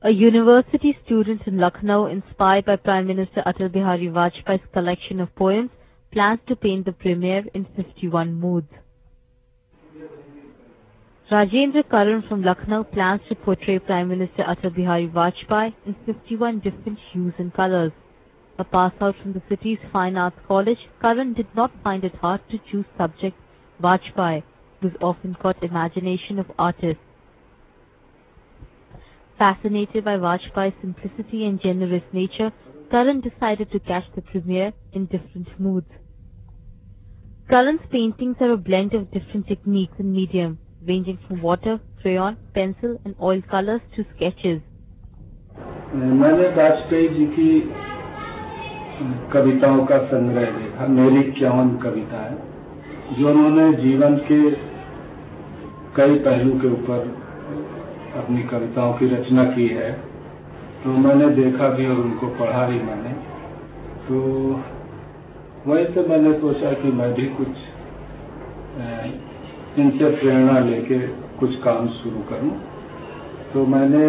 A university student in Lucknow, inspired by Prime Minister Atal Bihari Vajpayee's collection of poems, plans to paint the premiere in 51 moods. Rajendra Karan from Lucknow plans to portray Prime Minister Atal Bihari Vajpayee in 51 different hues and colors. A pass-out from the city's Fine Arts College, Karan did not find it hard to choose subject Vajpayee, whose often caught imagination of artists. Fascinated by Vajpayee's simplicity and generous nature, Karan decided to catch the premiere in different moods. Karan's paintings are a blend of different techniques and medium, ranging from water, crayon, pencil and oil colors to sketches. मैंने वाजपेयी जी की कविताओं का संग्रह देखा। मेरी 51 कविता है, जो उन्होंने जीवन के कई पहलू के ऊपर अपनी कविताओं की रचना की है। तो मैंने देखा भी और उनको पढ़ा भी मैंने। तो वहीं से मैंने सोचा कि मैं भी कुछ इनसे प्रेरणा लेके कुछ काम शुरू करूं। तो मैंने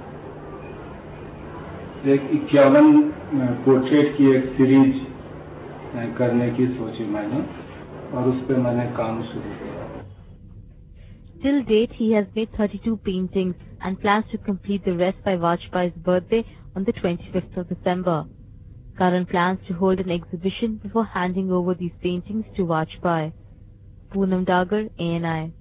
एक 51 पोर्ट्रेट की एक सीरीज करने की सोची मैंने, और उस पर मैंने काम शुरू किया। Till date, he has made 32 paintings and plans to complete the rest by Vajpayee's birthday on the 25th of December. Karan plans to hold an exhibition before handing over these paintings to Vajpayee. Poonam Dagar, ANI.